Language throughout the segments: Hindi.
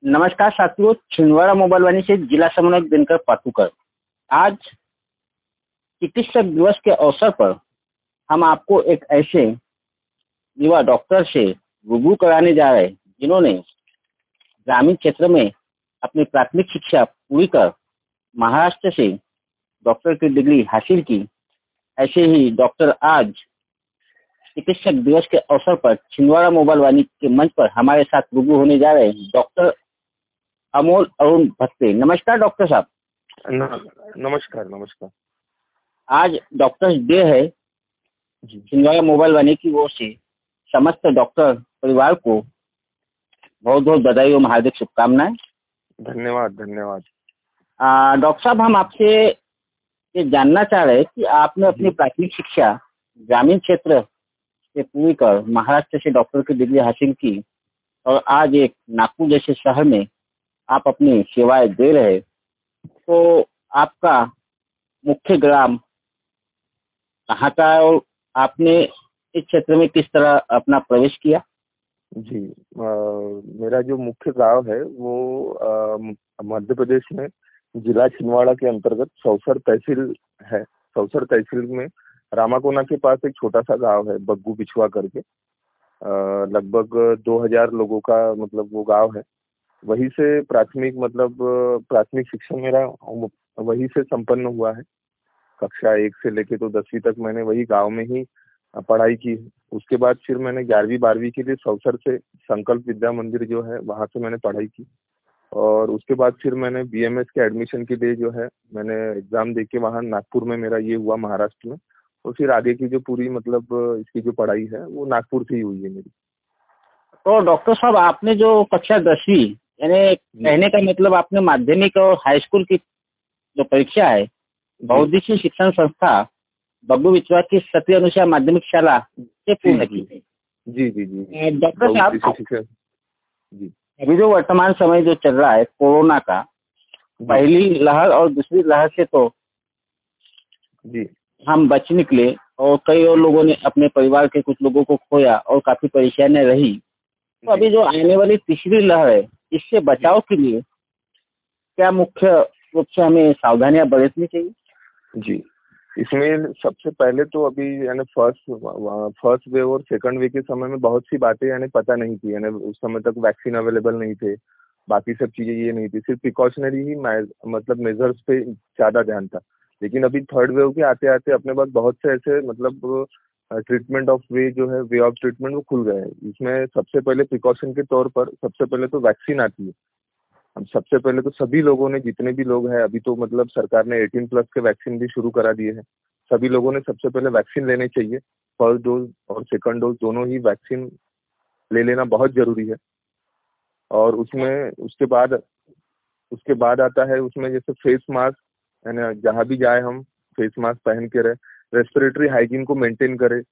नमस्कार साथियों, छिंदवाड़ा मोबाइल वाणी से जिला समन्वयक दिनकर पातुकर। आज चिकित्सक दिवस के अवसर पर हम आपको एक ऐसे युवा डॉक्टर से रूबरू कराने जा रहे हैं जिन्होंने ग्रामीण क्षेत्र में अपनी प्राथमिक शिक्षा पूरी कर महाराष्ट्र से डॉक्टर की डिग्री हासिल की। ऐसे ही डॉक्टर आज चिकित्सक दिवस के अवसर पर छिंदवाड़ा मोबाइल वाणी के मंच पर हमारे साथ रूबरू होने जा रहे हैं डॉक्टर अमोल अरुण भत्ते। नमस्कार डॉक्टर साहब। नमस्कार नमस्कार। आज डॉक्टर्स डे है। छिंदवाड़ा मोबाइल वाणी की ओर से समस्त डॉक्टर परिवार को बहुत बहुत बधाई और हार्दिक शुभकामनाएं। धन्यवाद धन्यवाद। डॉक्टर साहब, हम आपसे ये जानना चाह रहे हैं कि आपने अपनी प्राथमिक शिक्षा ग्रामीण क्षेत्र से पूरी कर महाराष्ट्र से डॉक्टर की डिग्री हासिल की और आज एक नागपुर जैसे शहर में आप अपनी सेवाएं दे रहे, तो आपका मुख्य ग्राम कहाँ का है और आपने इस क्षेत्र में किस तरह अपना प्रवेश किया? जी, मेरा जो मुख्य गांव है वो मध्य प्रदेश में जिला छिंदवाड़ा के अंतर्गत सौसर तहसील है। सौसर तहसील में रामाकोना के पास एक छोटा सा गांव है, बग्गू बिछुआ करके। लगभग 2000 लोगों का मतलब वो गांव है। वहीं से प्राथमिक शिक्षा मेरा वहीं से संपन्न हुआ है। कक्षा 1 से लेके तो 10वीं तक मैंने वही गांव में ही पढ़ाई की। उसके बाद फिर मैंने 11वीं 12वीं के लिए सौसर से संकल्प विद्या मंदिर जो है वहां से मैंने पढ़ाई की। और उसके बाद फिर मैंने बीएमएस के एडमिशन के लिए जो है मैंने एग्जाम देके वहाँ नागपुर में मेरा ये हुआ, महाराष्ट्र में। और फिर आगे की जो पूरी इसकी जो पढ़ाई है वो नागपुर से ही हुई है मेरी। तो डॉक्टर साहब, आपने जो कक्षा 10वीं यानी कहने का मतलब आपने माध्यमिक और हाई स्कूल की जो परीक्षा है बौद्धिक शिक्षण संस्था बग्गू बिछुआ की सत्य अनुसार माध्यमिक शाला से पूर्ण की। जी जी जी। डॉक्टर साहब, जी, अभी जो वर्तमान समय जो चल रहा है कोरोना का, पहली लहर और दूसरी लहर से तो जी हम बच निकले और कई और लोगों ने अपने परिवार के कुछ लोगों को खोया और काफी परेशानियां रही। तो अभी जो आने वाली तीसरी लहर है, इससे बचाव के लिए क्या मुख्य रूप से हमें सावधानियां बरतनी चाहिए? जी, इसमें सबसे पहले तो अभी यानी फर्स्ट वेव और सेकंड वेव के समय में बहुत सी बातें यानी पता नहीं थी। यानी उस समय तक वैक्सीन अवेलेबल नहीं थे, बाकी सब चीजें ये नहीं थी, सिर्फ प्रिकॉशनरी ही मेजर्स पे ज्यादा ध्यान था। लेकिन अभी थर्ड वेव के आते आते अपने पास बहुत से ऐसे treatment of way of treatment वो खुल गए हैं। इसमें सबसे पहले प्रिकॉशन के तौर पर सबसे पहले तो वैक्सीन आती है। अब सबसे पहले तो सभी लोगों ने, जितने भी लोग हैं, अभी तो सरकार ने 18+ के वैक्सीन भी शुरू करा दिए हैं। सभी लोगों ने सबसे पहले वैक्सीन लेने चाहिए। फर्स्ट डोज और सेकंड डोज दोनों ही वैक्सीन ले लेना बहुत जरूरी है। और उसके बाद आता है उसमें जैसे फेस मास्क, यानी जहाँ भी जाए हम फेस मास्क पहन के रहे, रेस्पिरेटरी हाइजीन को मेंटेन करें।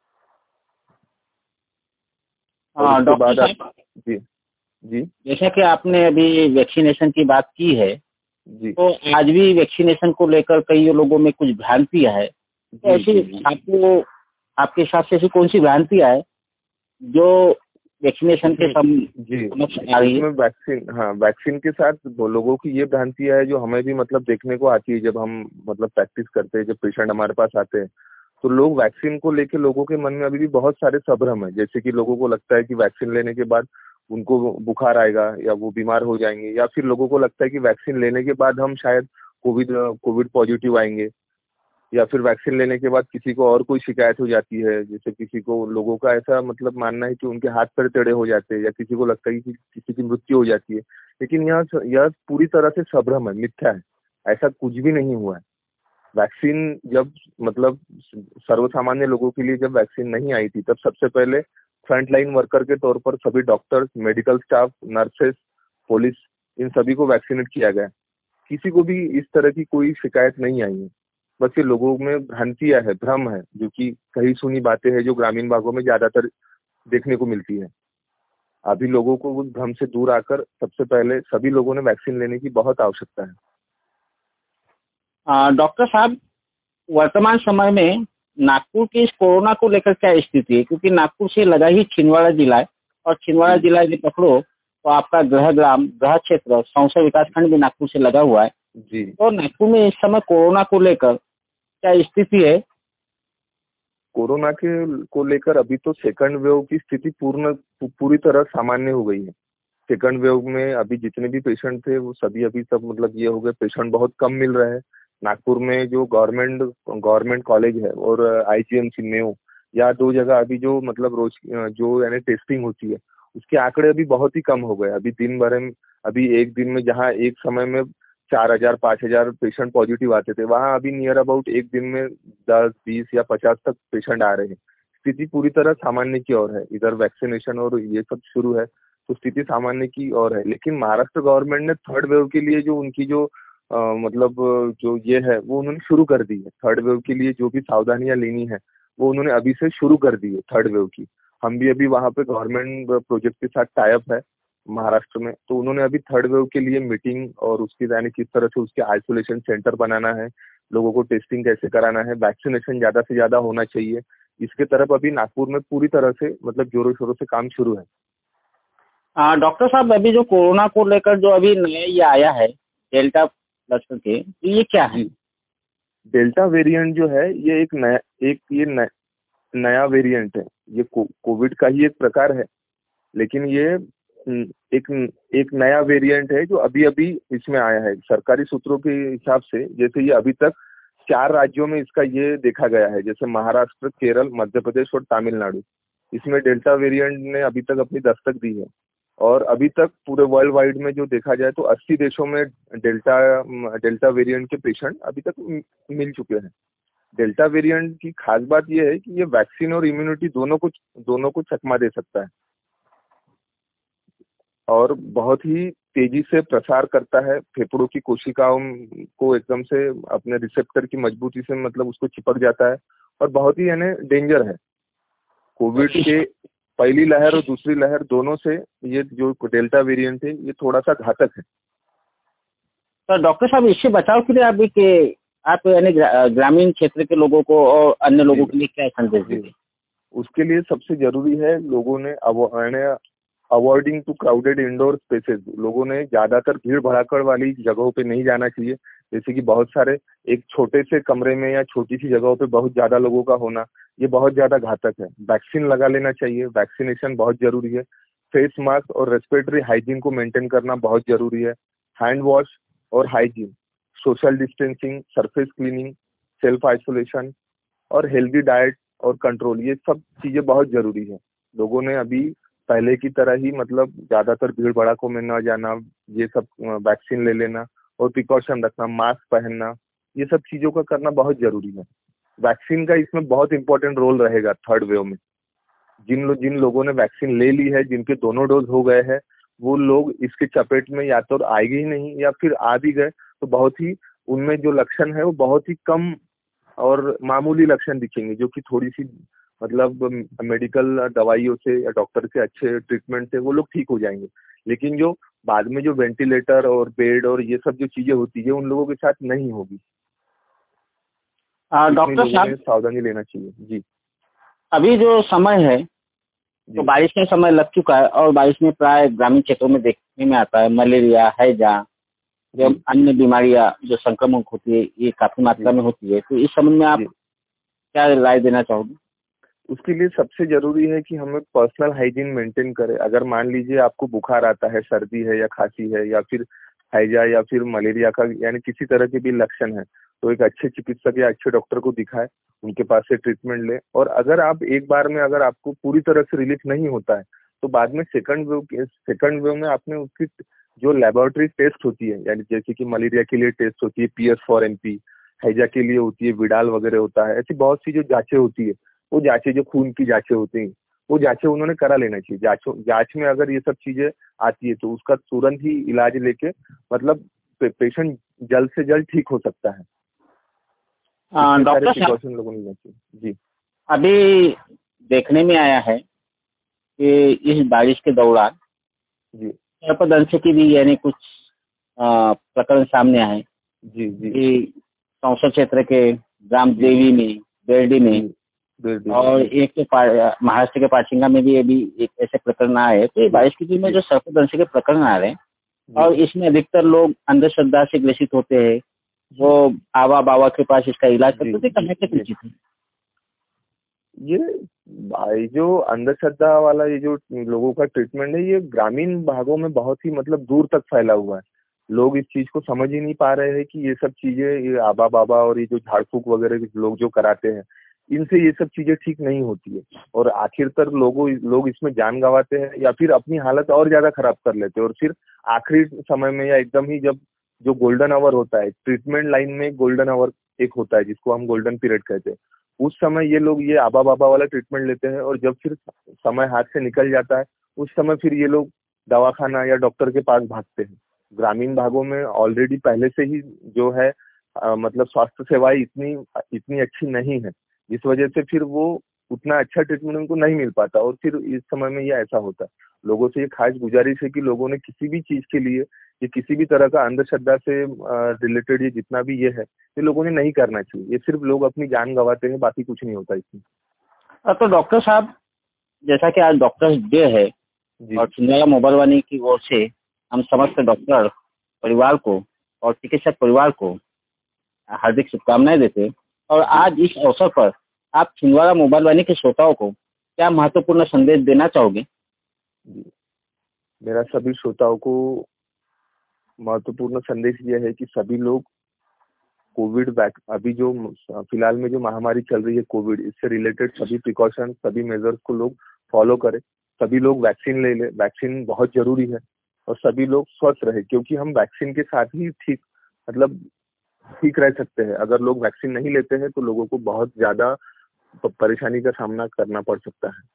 हाँ डॉक्टर साहब, जी जी, जैसा कि आपने अभी वैक्सीनेशन की बात की है जी, तो आज भी वैक्सीनेशन को लेकर कई लोगों में कुछ भ्रांतियां है। तो ऐसी आपको आपके हिसाब से ऐसी कौन सी भ्रांतियां है जो वैक्सीनेशन के समक्ष आ रही है? वैक्सीन के साथ लोगों की ये भ्रांतियां है जो हमें भी देखने को आती है। जब हम प्रैक्टिस करते हैं, जब पेशेंट हमारे पास आते हैं, तो लोग वैक्सीन को लेके लोगों के मन में अभी भी बहुत सारे संभ्रम है। जैसे कि लोगों को लगता है कि वैक्सीन लेने के बाद उनको बुखार आएगा या वो बीमार हो जाएंगे, या फिर लोगों को लगता है कि वैक्सीन लेने के बाद हम शायद कोविड पॉजिटिव आएंगे, या फिर वैक्सीन लेने के बाद किसी को और कोई शिकायत हो जाती है। जैसे किसी को, लोगों का ऐसा मानना है कि उनके हाथ पैर टेढ़े हो जाते हैं, या किसी को लगता है कि किसी की मृत्यु हो जाती है। लेकिन यह पूरी तरह से संभ्रम है, मिथ्या है। ऐसा कुछ भी नहीं हुआ है। वैक्सीन जब सर्वसामान्य लोगों के लिए जब वैक्सीन नहीं आई थी, तब सबसे पहले फ्रंटलाइन वर्कर के तौर पर सभी doctors, medical staff, nurses, police, इन सभी को वैक्सीनेट किया गया। किसी को भी इस तरह की कोई शिकायत नहीं आई है। बस ये लोगों में भ्रांतियां है, भ्रम है, जो कि कही सुनी बातें हैं जो ग्रामीण भागों में ज्यादातर देखने को मिलती है। अभी लोगों को उस भ्रम से दूर आकर सबसे पहले सभी लोगों ने वैक्सीन लेने की बहुत आवश्यकता है। डॉक्टर साहब, वर्तमान समय में नागपुर की इस कोरोना को लेकर क्या स्थिति है? क्योंकि नागपुर से लगा ही छिंदवाड़ा जिला है और छिंदवाड़ा जिला यदि पकड़ो तो आपका गृह क्षेत्र सौंसर विकासखंड भी नागपुर से लगा हुआ है। जी। तो नागपुर में इस समय कोरोना को लेकर क्या स्थिति है? कोरोना के को लेकर अभी तो सेकंड वेव की स्थिति पूरी तरह सामान्य हो गई है। सेकंड वेव में अभी जितने भी पेशेंट थे वो सभी अभी सब मतलब ये हो गए, पेशेंट बहुत कम मिल रहे हैं। नागपुर में जो गवर्नमेंट कॉलेज है और आईजीएमसी मेयो, या 2 जगह अभी जो मतलब रोज जो यानी टेस्टिंग होती है उसके आंकड़े अभी बहुत ही कम हो गए। अभी दिन भर में अभी एक दिन में जहाँ एक समय में 4,000 5,000 पेशेंट पॉजिटिव आते थे, वहाँ अभी नियर अबाउट एक दिन में 10 20 या 50 तक पेशेंट आ रहे हैं। स्थिति पूरी तरह सामान्य की ओर है। इधर वैक्सीनेशन और ये सब शुरू है तो स्थिति सामान्य की ओर है। लेकिन महाराष्ट्र गवर्नमेंट ने थर्ड वेव के लिए जो उनकी जो मतलब जो ये है वो उन्होंने शुरू कर दी है। थर्ड वेव के लिए जो भी सावधानियां लेनी है वो उन्होंने अभी से शुरू कर दी है थर्ड वेव की। हम भी अभी वहाँ पे गवर्नमेंट प्रोजेक्ट के साथ टाई अप है महाराष्ट्र में, तो उन्होंने अभी थर्ड वेव के लिए मीटिंग और उसकी यानी किस तरह से उसके आइसोलेशन सेंटर बनाना है, लोगों को टेस्टिंग कैसे कराना है, वैक्सीनेशन ज्यादा से ज्यादा होना चाहिए, इसके तरफ अभी नागपुर में पूरी तरह से मतलब जोरों शोरों से काम शुरू है। डॉक्टर साहब, अभी जो कोरोना को लेकर जो अभी नया ये आया है डेल्टा प्लस के, तो ये क्या है? डेल्टा वेरिएंट जो है ये नया वेरिएंट है। ये कोविड का ही एक प्रकार है, लेकिन ये एक नया वेरिएंट है जो अभी अभी इसमें आया है। सरकारी सूत्रों के हिसाब से जैसे ये अभी तक 4 राज्यों में इसका ये देखा गया है, जैसे महाराष्ट्र, केरल, मध्य प्रदेश और तमिलनाडु। इसमें डेल्टा वेरिएंट ने अभी तक अपनी दस्तक दी है और अभी तक पूरे वर्ल्ड वाइड में जो देखा जाए तो 80 देशों में डेल्टा वेरिएंट के पेशेंट अभी तक मिल चुके हैं। डेल्टा वेरिएंट की खास बात यह है कि ये वैक्सीन और इम्यूनिटी दोनों को चकमा दे सकता है और बहुत ही तेजी से प्रसार करता है। फेफड़ों की कोशिकाओं को एकदम से अपने रिसेप्टर की मजबूती से मतलब उसको चिपक जाता है और बहुत ही यानी डेंजर है। कोविड के पहली लहर और दूसरी लहर दोनों से ये जो डेल्टा वेरिएंट है ये थोड़ा सा घातक है। तो डॉक्टर साहब, इससे बचाव के लिए अभी के आप यानी ग्रामीण क्षेत्र के लोगों को और अन्य लोगों के लिए क्या संदेश देंगे? उसके लिए सबसे जरूरी है लोगों ने avoiding too crowded indoor spaces. लोगों ने ज्यादातर भीड़ भड़ाकड़ वाली जगहों पे नहीं जाना चाहिए, जैसे कि बहुत सारे एक छोटे से कमरे में या छोटी सी जगहों पे बहुत ज्यादा लोगों का होना, ये बहुत ज्यादा घातक है। वैक्सीन लगा लेना चाहिए, वैक्सीनेशन बहुत जरूरी है। फेस मास्क और रेस्पिरेटरी हाइजीन को मेंटेन करना बहुत जरूरी है। हैंड वॉश और hygiene, social distancing, surface cleaning, self isolation और हेल्दी डाइट और कंट्रोल, ये सब चीजें बहुत जरूरी है। लोगों ने अभी पहले की तरह ही मतलब ज्यादातर भीड़ भड़ाकों में न जाना, ये सब वैक्सीन ले लेना और प्रिकॉशन रखना, मास्क पहनना, ये सब चीजों का करना बहुत जरूरी है। वैक्सीन का इसमें बहुत इंपॉर्टेंट रोल रहेगा थर्ड वेव में। जिन लोगों ने वैक्सीन ले ली है, जिनके दोनों डोज हो गए हैं, वो लोग इसके चपेट में या तो आएंगे ही नहीं या फिर आ भी गए तो बहुत ही उनमें जो लक्षण है वो बहुत ही कम और मामूली लक्षण दिखेंगे, जो कि थोड़ी सी मतलब मेडिकल दवाइयों से या डॉक्टर के अच्छे ट्रीटमेंट से वो लोग ठीक हो जाएंगे। लेकिन जो बाद में जो वेंटिलेटर और बेड और ये सब जो चीजें होती है उन लोगों के साथ नहीं होगी। डॉक्टर साहब, सावधानी लेना चाहिए। जी, अभी जो समय है तो बारिश का समय लग चुका है और बारिश में प्राय ग्रामीण क्षेत्रों में देखने में आता है मलेरिया, हैजा, जो अन्य बीमारियां जो संक्रमण होती है ये काफी मात्रा में होती है। तो इस संबंध में आप क्या राय देना चाहोगे? उसके लिए सबसे जरूरी है कि हमें पर्सनल हाइजीन मेंटेन करें। अगर मान लीजिए आपको बुखार आता है, सर्दी है या खांसी है या फिर हैजा या फिर मलेरिया का यानी किसी तरह के भी लक्षण है, तो एक अच्छे चिकित्सक या अच्छे डॉक्टर को दिखाएं, उनके पास से ट्रीटमेंट लें। और अगर आप एक बार में अगर आपको पूरी तरह से रिलीफ नहीं होता है तो बाद में सेकंड वेव में आपने उसकी जो लेबोरेटरी टेस्ट होती है, यानी जैसे कि मलेरिया के लिए टेस्ट होती है PS4NP, हैजा के लिए होती है विडाल वगैरह होता है, ऐसी बहुत सी जो जांचें होती है, वो जांचें जो खून की जांचें होती हैं वो जांचें उन्होंने करा लेना चाहिए। जांच में अगर ये सब चीजें आती है तो उसका तुरंत ही इलाज लेके मतलब पेशेंट जल्द से जल्द ठीक हो सकता है। डॉक्टर साहब, लोगों ने जी अभी देखने में आया है कि इस बारिश के दौरान जी सर्पदंश की भी यानी कुछ प्रकरण सामने आए। जी जी कि सौंसर क्षेत्र के ग्राम देवी में, बेरडी में और एक तो महाराष्ट्र के पाचिंगा में भी अभी एक ऐसे प्रकरण आए हैं। तो ये बारिश के दिन में जो सर्पदंश के प्रकरण आ रहे हैं और इसमें अधिकतर लोग अंधश्रद्धा से ग्रसित होते हैं, वो आवा बाबा के पास इसका इलाज करते थे, कहाँ तक उचित है? ये भाई जो अंधश्रद्धा वाला ये जो लोगों का ट्रीटमेंट है, ये ग्रामीण भागों में बहुत ही मतलब दूर तक फैला हुआ है। लोग इस चीज को समझ ही नहीं पा रहे हैं कि ये सब चीजें, ये आबा बाबा और ये जो झाड़ फूक वगैरह लोग जो कराते हैं, इनसे ये सब चीजें ठीक नहीं होती है। और आखिरकार लोग इसमें जान गंवाते हैं या फिर अपनी हालत और ज्यादा खराब कर लेते हैं। और फिर आखिरी समय में या एकदम ही जब जो गोल्डन आवर होता है, ट्रीटमेंट लाइन में गोल्डन आवर एक होता है जिसको हम गोल्डन पीरियड कहते हैं, उस समय ये लोग ये आबा बाबा वाला ट्रीटमेंट लेते हैं। और जब फिर समय हाथ से निकल जाता है, उस समय फिर ये लोग दवाखाना या डॉक्टर के पास भागते हैं। ग्रामीण भागों में ऑलरेडी पहले से ही जो है मतलब स्वास्थ्य सेवाएं इतनी अच्छी नहीं है, जिस वजह से फिर वो उतना अच्छा ट्रीटमेंट उनको नहीं मिल पाता। और फिर इस समय में ये ऐसा होता है। लोगों से ये खास गुजारिश है कि लोगों ने किसी भी चीज के लिए, ये किसी भी तरह का अंधश्रद्धा से रिलेटेड ये जितना भी ये है, ये लोगों ने नहीं करना चाहिए। ये सिर्फ लोग अपनी जान गंवाते हैं, बाकी कुछ नहीं होता इसमें। तो डॉक्टर साहब, जैसा कि आज डॉक्टर्स डे है और छिंदवाड़ा मोबाइल वाणी की ओर से हम समस्त डॉक्टर परिवार को और चिकित्सक परिवार को हार्दिक शुभकामनाएं देते हैं। और आज इस अवसर पर आप छिंदवाड़ा मोबाइल वाणी के श्रोताओं को क्या महत्वपूर्ण संदेश देना चाहोगे? मेरा सभी श्रोताओं को महत्वपूर्ण संदेश यह है कि सभी लोग अभी जो फिलहाल में जो महामारी चल रही है कोविड, इससे रिलेटेड सभी प्रिकॉशन, सभी मेजर्स को लोग फॉलो करें। सभी लोग वैक्सीन ले ले, वैक्सीन बहुत जरूरी है। और सभी लोग स्वस्थ रहे, क्योंकि हम वैक्सीन के साथ ही ठीक रह सकते हैं। अगर लोग वैक्सीन नहीं लेते हैं तो लोगों को बहुत ज्यादा परेशानी का सामना करना पड़ सकता है।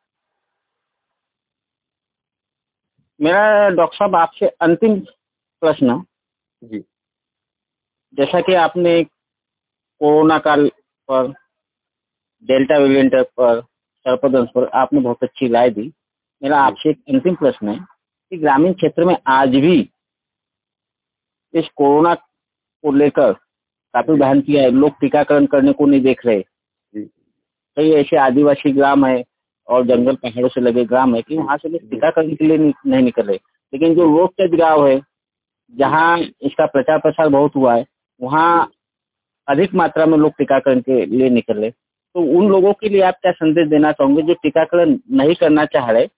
मेरा डॉक्टर साहब आपसे अंतिम प्रश्न जी, जैसा कि आपने कोरोना काल पर, डेल्टा वेरिएंट पर, सर्पदंश पर आपने बहुत अच्छी राय दी। मेरा आपसे एक अंतिम प्रश्न है कि ग्रामीण क्षेत्र में आज भी इस कोरोना को लेकर काफी भ्रांति है, लोग टीकाकरण करने को नहीं देख रहे। कई ऐसे आदिवासी ग्राम है और जंगल पहाड़ों से लगे ग्राम है कि वहाँ से लोग टीकाकरण के लिए नहीं निकल रहे। लेकिन जो रोड टच गाँव है, जहाँ इसका प्रचार प्रसार बहुत हुआ है, वहाँ अधिक मात्रा में लोग टीकाकरण के लिए निकल रहे। तो उन लोगों के लिए आप क्या संदेश देना चाहोगे जो टीकाकरण नहीं करना चाह रहे?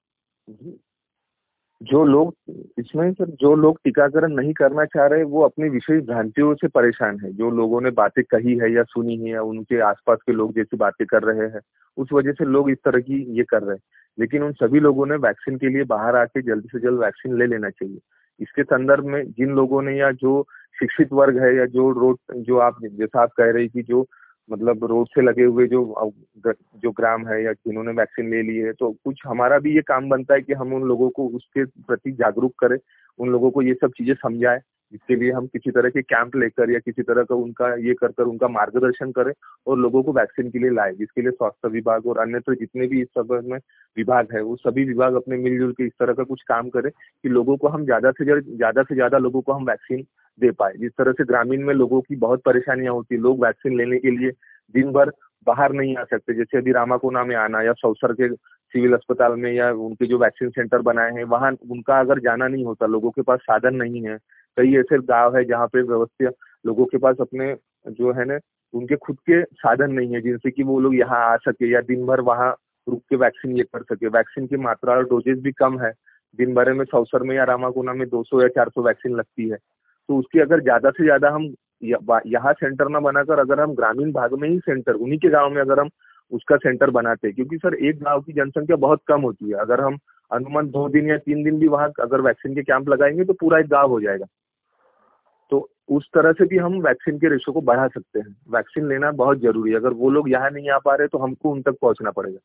जो लोग टीकाकरण नहीं करना चाह रहे, वो अपनी विशेष भ्रांतियों से परेशान है। जो लोगों ने बातें कही है या सुनी है, या उनके आसपास के लोग जैसी बातें कर रहे हैं, उस वजह से लोग इस तरह की ये कर रहे हैं। लेकिन उन सभी लोगों ने वैक्सीन के लिए बाहर आके जल्द से जल्द वैक्सीन ले लेना चाहिए। इसके संदर्भ में जिन लोगों ने, या जो शिक्षित वर्ग है, या जो आप जैसा आप कह रही थी, जो मतलब रोड से लगे हुए जो ग्राम है, या जिन्होंने वैक्सीन ले ली है, तो कुछ हमारा भी ये काम बनता है कि हम उन लोगों को उसके प्रति जागरूक करें, उन लोगों को ये सब चीजें समझाएं। इसके लिए हम किसी तरह के कैंप लेकर या किसी तरह का उनका ये कर उनका मार्गदर्शन करें और लोगों को वैक्सीन के लिए लाए। जिसके लिए स्वास्थ्य विभाग और अन्यत्र जितने भी इस संबंध में विभाग है, वो सभी विभाग अपने मिलजुल के इस तरह का कुछ काम करें कि लोगों को हम ज्यादा से ज्यादा लोगों को हम वैक्सीन दे पाए। जिस तरह से ग्रामीण में लोगों की बहुत परेशानियां होती, लोग वैक्सीन लेने के लिए दिन भर बाहर नहीं आ सकते। जैसे अभी रामाकोना में आना, या सौसर के सिविल अस्पताल में, या उनके जो वैक्सीन सेंटर बनाए हैं वहां उनका अगर जाना नहीं होता, लोगों के पास साधन नहीं है। कई ऐसे गांव है जहाँ पे व्यवस्था, लोगों के पास अपने जो है ना, उनके खुद के साधन नहीं है जिनसे कि वो लोग यहाँ आ सके या दिन भर वहाँ रुक के वैक्सीन ये कर सके। वैक्सीन की मात्रा और डोजेज भी कम है। दिन भर में सौसर में या रामाकोना में 200 या 400 वैक्सीन लगती है। तो उसकी अगर ज्यादा से ज्यादा हम यहाँ सेंटर ना बनाकर, अगर हम ग्रामीण भाग में ही सेंटर, उन्हीं के गांव में अगर हम उसका सेंटर बनाते, क्योंकि सर एक गांव की जनसंख्या बहुत कम होती है। अगर हम अनुमान 2 दिन या 3 दिन भी वहां अगर वैक्सीन के कैंप लगाएंगे तो पूरा एक गांव हो जाएगा। तो उस तरह से भी हम वैक्सीन के रेशो को बढ़ा सकते हैं। वैक्सीन लेना बहुत जरूरी है। अगर वो लोग यहाँ नहीं आ पा रहे तो हमको उन तक पहुंचना पड़ेगा।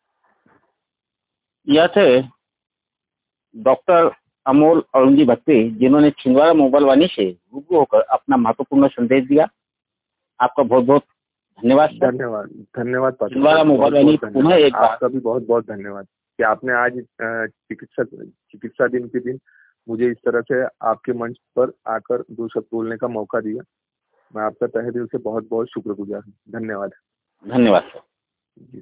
यह थे डॉक्टर अमोल अरुण जी भक्ति, जिन्होंने छिंदवाड़ा मोबाइल वाणी से रूबरू होकर अपना महत्वपूर्ण संदेश दिया। आपका बहुत बहुत धन्यवाद। धन्यवाद छिंदवाड़ा मोबाइल वाणी पुनः एक बार आपका भी बहुत बहुत धन्यवाद कि आपने आज चिकित्सा दिन के दिन मुझे इस तरह से आपके मंच पर आकर 2 शब्द बोलने का मौका दिया। मैं आपका तहे दिल से बहुत बहुत शुक्रगुजार हूँ। धन्यवाद। धन्यवाद।